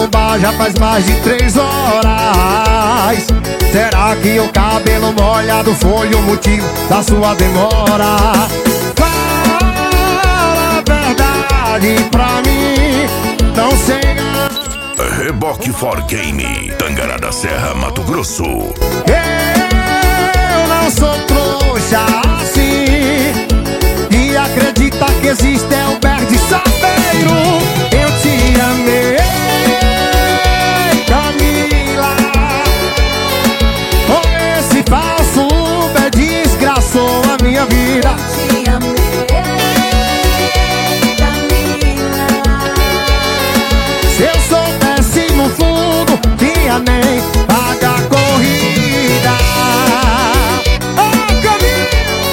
no bar já faz mais de 3 horas. Será que o cabelo molhado foi o motivo da sua demora? Fala a verdade pra mim, não sei. Reboque for Game, Tangará da Serra, Mato Grosso. Eu não sou trouxa assim e acredita que existe é o Berg Sapeiro. Eu te amei, Camila. Com esse falso Uber desgraçou a minha vida. Eu te amei, Camila. Se eu soubesse no fundo, tinha nem paga a corrida. Oh, Camila!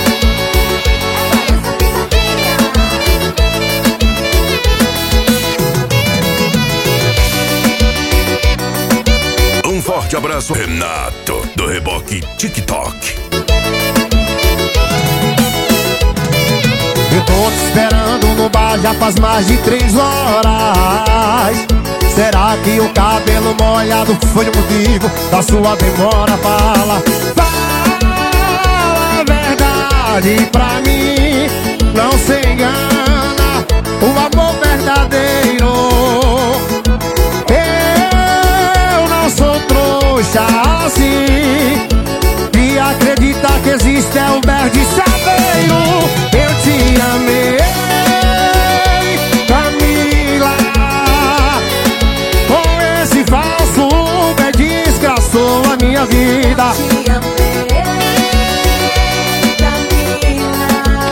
Um forte abraço, Renato, do Reboque TikTok. Eu tô te esperando no bar já faz mais de 3 horas. Será que o cabelo molhado foi o motivo da sua demora? Fala a verdade pra mim, não se engana, o amor verdadeiro. Eu não sou trouxa assim e acredita que existe é o Berg Sapeiro. Eu te amei, Camila. Com esse falso Uber desgraçou a minha vida. Te amei, Camila.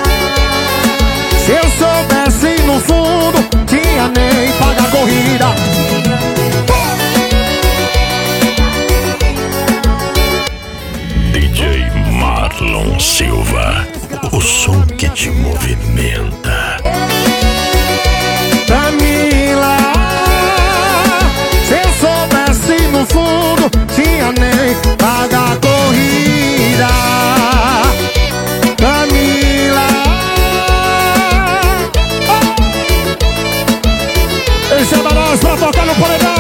Se eu soubesse no fundo, tinha nem paga a corrida. DJ Marlon Silva, o som que te movimenta. Camila, se eu soubesse no fundo, tinha nem paga a corrida. Camila, esse é da nós pra tocar no paredão.